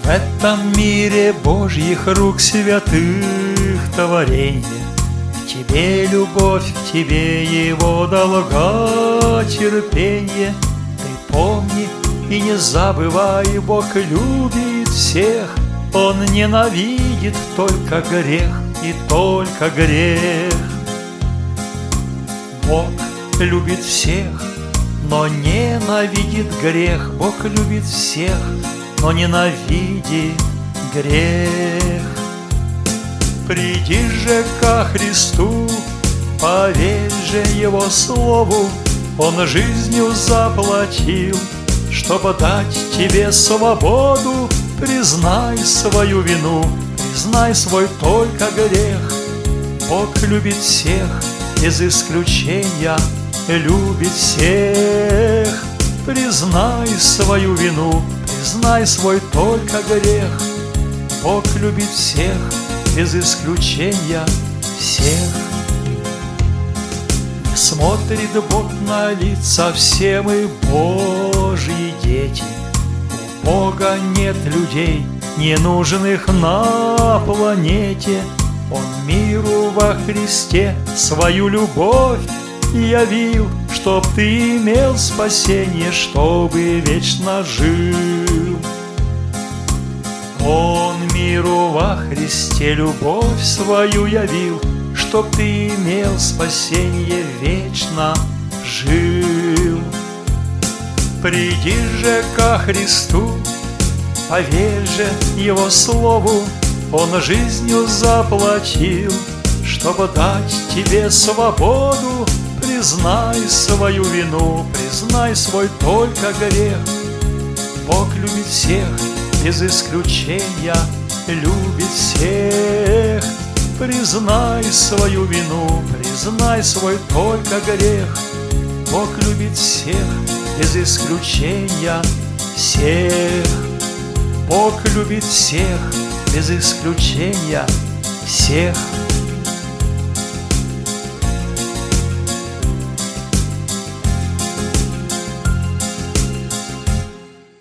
этом мире Божьих рук святых творенье. В тебе любовь, в тебе его долга терпенье. Ты помни и не забывай, Бог любит всех. Он ненавидит только грех и только грех. Бог любит всех, но ненавидит грех. Бог любит всех, но ненавидит грех. Приди же ко Христу, поверь же Его слову. Он жизнью заплатил, чтобы дать тебе свободу. Признай свою вину, признай свой только грех. Бог любит всех, без исключения любит всех. Признай свою вину, признай свой только грех. Бог любит всех, без исключения всех. Смотрит Бог на лица, все мы Божьи дети. У Бога нет людей, ненужных на планете. Он миру во Христе свою любовь явил, чтоб ты имел спасение, чтобы вечно жил. Он миру во Христе любовь свою явил, чтоб ты имел спасение, вечно жил. Приди же ко Христу, поверь же Его слову. Он жизнью заплатил, чтобы дать тебе свободу. Признай свою вину, признай свой только грех. Бог любит всех, без исключения любит всех. Признай свою вину, признай свой только грех. Бог любит всех, без исключения всех. Бог любит всех, без исключения всех.